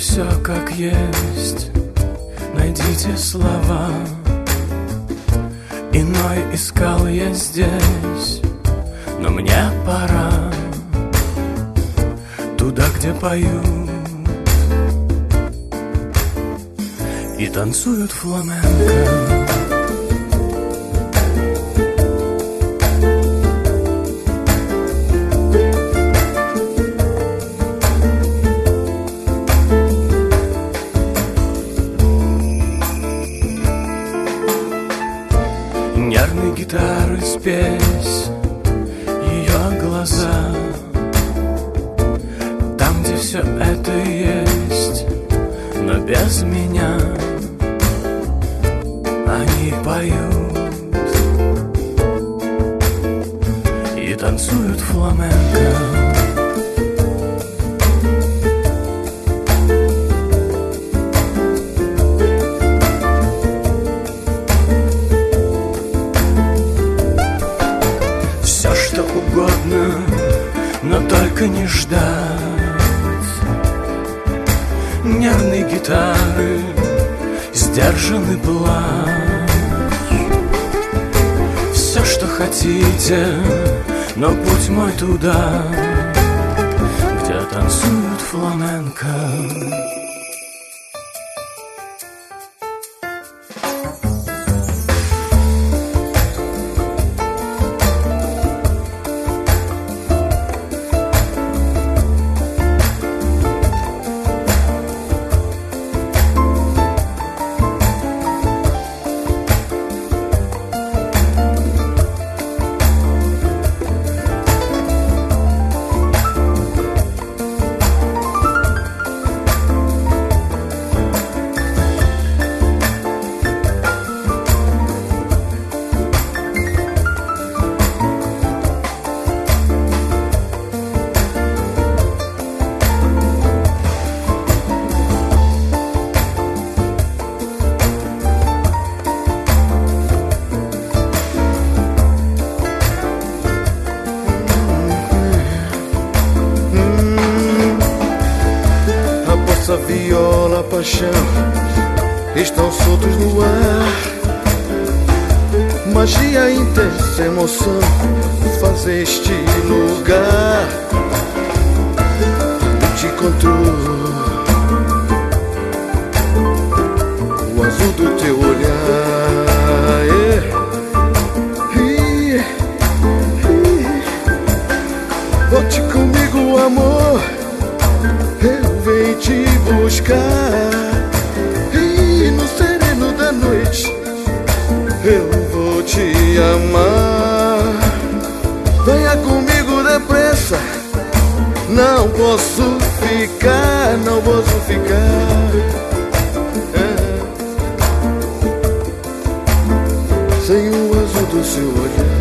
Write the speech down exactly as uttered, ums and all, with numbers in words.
все как есть, найдите слова. Иной искал я здесь, но мне пора туда, где поют и танцуют фламенко. Нервной гитары спесь ее глаза. Там, где все это есть, но без меня. Они поют и танцуют фламенко. Угодно, но только не ждать нервной гитары, сдержанный плач. Все, что хотите, но путь мой туда, где танцуют фламенко. A viola, a paixão estão soltos no ar. Magia, intensa emoção faz este lugar. Eu te controlo, o azul do teu olhar. Yeah. Yeah. Yeah. Volte comigo, amor. Eu venho te buscar e no sereno da noite eu vou te amar. Venha comigo depressa, não posso ficar, não posso ficar é. Sem o azul do seu olhar.